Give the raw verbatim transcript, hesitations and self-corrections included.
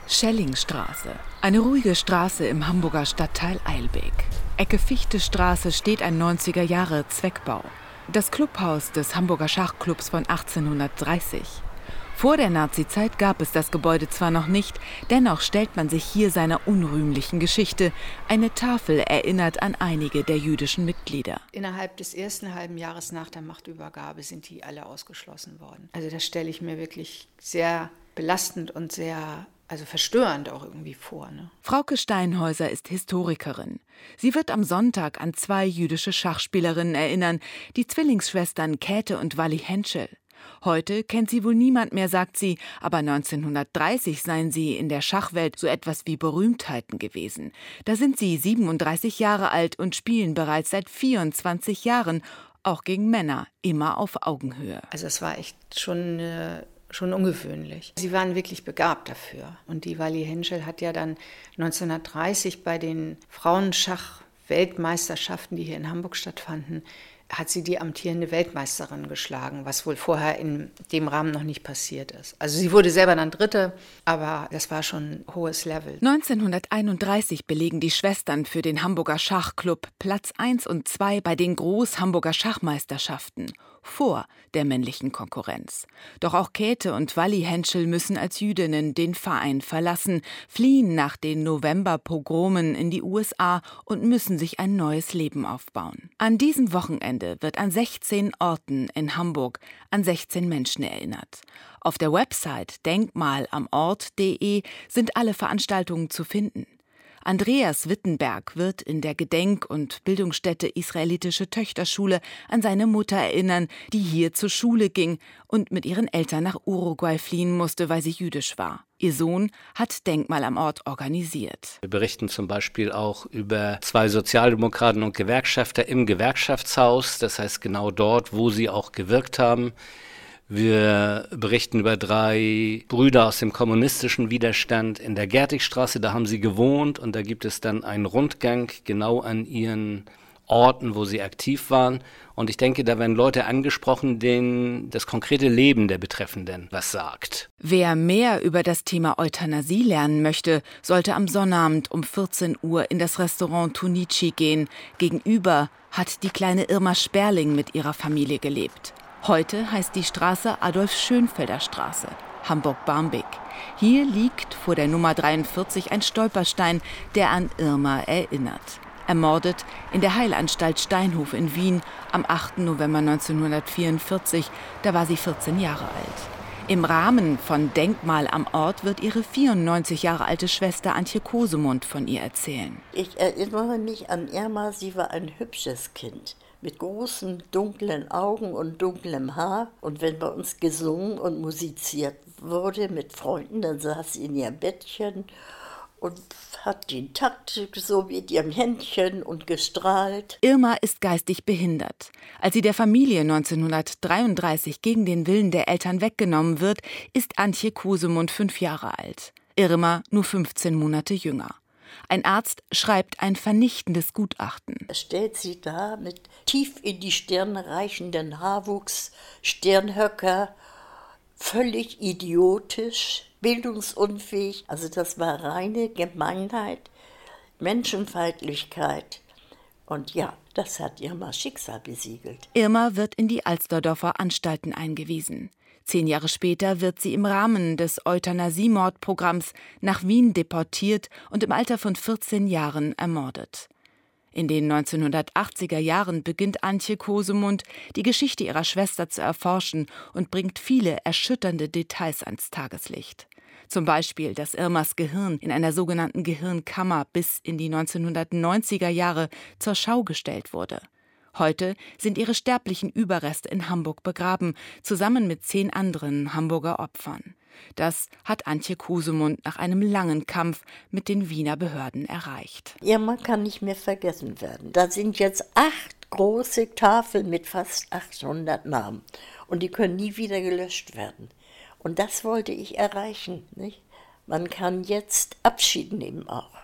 Schellingstraße, eine ruhige Straße im Hamburger Stadtteil Eilbek. Ecke Fichtestraße steht ein neunziger-Jahre-Zweckbau. Das Clubhaus des Hamburger Schachclubs von achtzehnhundertdreißig. Vor der Nazizeit gab es das Gebäude zwar noch nicht, dennoch stellt man sich hier seiner unrühmlichen Geschichte. Eine Tafel erinnert an einige der jüdischen Mitglieder. Innerhalb des ersten halben Jahres nach der Machtübergabe sind die alle ausgeschlossen worden. Also das stelle ich mir wirklich sehr belastend und sehr, also verstörend auch irgendwie vor. Ne? Frauke Steinhäuser ist Historikerin. Sie wird am Sonntag an zwei jüdische Schachspielerinnen erinnern, die Zwillingsschwestern Käthe und Walli Henschel. Heute kennt sie wohl niemand mehr, sagt sie, aber neunzehnhundertdreißig seien sie in der Schachwelt so etwas wie Berühmtheiten gewesen. Da sind sie siebenunddreißig Jahre alt und spielen bereits seit vierundzwanzig Jahren, auch gegen Männer, immer auf Augenhöhe. Also es war echt schon, äh, schon ungewöhnlich. Sie waren wirklich begabt dafür. Und die Walli Henschel hat ja dann neunzehnhundertdreißig bei den Frauenschach-Weltmeisterschaften, die hier in Hamburg stattfanden, hat sie die amtierende Weltmeisterin geschlagen, was wohl vorher in dem Rahmen noch nicht passiert ist. Also sie wurde selber dann Dritte, aber das war schon ein hohes Level. neunzehnhunderteinunddreißig belegen die Schwestern für den Hamburger Schachclub Platz eins und zwei bei den Groß-Hamburger Schachmeisterschaften, vor der männlichen Konkurrenz. Doch auch Käthe und Walli Henschel müssen als Jüdinnen den Verein verlassen, fliehen nach den Novemberpogromen in die U S A und müssen sich ein neues Leben aufbauen. An diesem Wochenende wird an sechzehn Orten in Hamburg an sechzehn Menschen erinnert. Auf der Website denkmalamort punkt de sind alle Veranstaltungen zu finden. Andreas Wittenberg wird in der Gedenk- und Bildungsstätte Israelitische Töchterschule an seine Mutter erinnern, die hier zur Schule ging und mit ihren Eltern nach Uruguay fliehen musste, weil sie jüdisch war. Ihr Sohn hat Denkmal am Ort organisiert. Wir berichten zum Beispiel auch über zwei Sozialdemokraten und Gewerkschafter im Gewerkschaftshaus, das heißt genau dort, wo sie auch gewirkt haben. Wir berichten über drei Brüder aus dem kommunistischen Widerstand in der Gertigstraße, da haben sie gewohnt und da gibt es dann einen Rundgang genau an ihren Orten, wo sie aktiv waren. Und ich denke, da werden Leute angesprochen, denen das konkrete Leben der Betreffenden was sagt. Wer mehr über das Thema Euthanasie lernen möchte, sollte am Sonnabend um vierzehn Uhr in das Restaurant Tunici gehen. Gegenüber hat die kleine Irma Sperling mit ihrer Familie gelebt. Heute heißt die Straße Adolf-Schönfelder-Straße, Hamburg-Barmbek. Hier liegt vor der Nummer dreiundvierzig ein Stolperstein, der an Irma erinnert. Ermordet in der Heilanstalt Steinhof in Wien am achten November neunzehnhundertvierundvierzig, da war sie vierzehn Jahre alt. Im Rahmen von Denkmal am Ort wird ihre vierundneunzig Jahre alte Schwester Antje Kosemund von ihr erzählen. Ich erinnere mich an Irma, sie war ein hübsches Kind mit großen, dunklen Augen und dunklem Haar. Und wenn bei uns gesungen und musiziert wurde mit Freunden, dann saß sie in ihrem Bettchen und hat den Takt so mit ihrem Händchen und gestrahlt. Irma ist geistig behindert. Als sie der Familie neunzehnhundertdreiunddreißig gegen den Willen der Eltern weggenommen wird, ist Antje Kosemund fünf Jahre alt. Irma nur fünfzehn Monate jünger. Ein Arzt schreibt ein vernichtendes Gutachten. Er stellt sie da mit tief in die Stirn reichenden Haarwuchs, Stirnhöcker, völlig idiotisch, bildungsunfähig. Also das war reine Gemeinheit, Menschenfeindlichkeit. Und ja, das hat Irmas Schicksal besiegelt. Irma wird in die Alsterdorfer Anstalten eingewiesen. Zehn Jahre später wird sie im Rahmen des Euthanasie-Mordprogramms nach Wien deportiert und im Alter von vierzehn Jahren ermordet. In den neunzehnhundertachtziger Jahren beginnt Antje Kosemund, die Geschichte ihrer Schwester zu erforschen und bringt viele erschütternde Details ans Tageslicht. Zum Beispiel, dass Irmas Gehirn in einer sogenannten Gehirnkammer bis in die neunzehnhundertneunziger Jahre zur Schau gestellt wurde. Heute sind ihre sterblichen Überreste in Hamburg begraben, zusammen mit zehn anderen Hamburger Opfern. Das hat Antje Kosemund nach einem langen Kampf mit den Wiener Behörden erreicht. Irma kann nicht mehr vergessen werden. Da sind jetzt acht große Tafeln mit fast achthundert Namen und die können nie wieder gelöscht werden. Und das wollte ich erreichen, nicht? Man kann jetzt Abschied nehmen auch.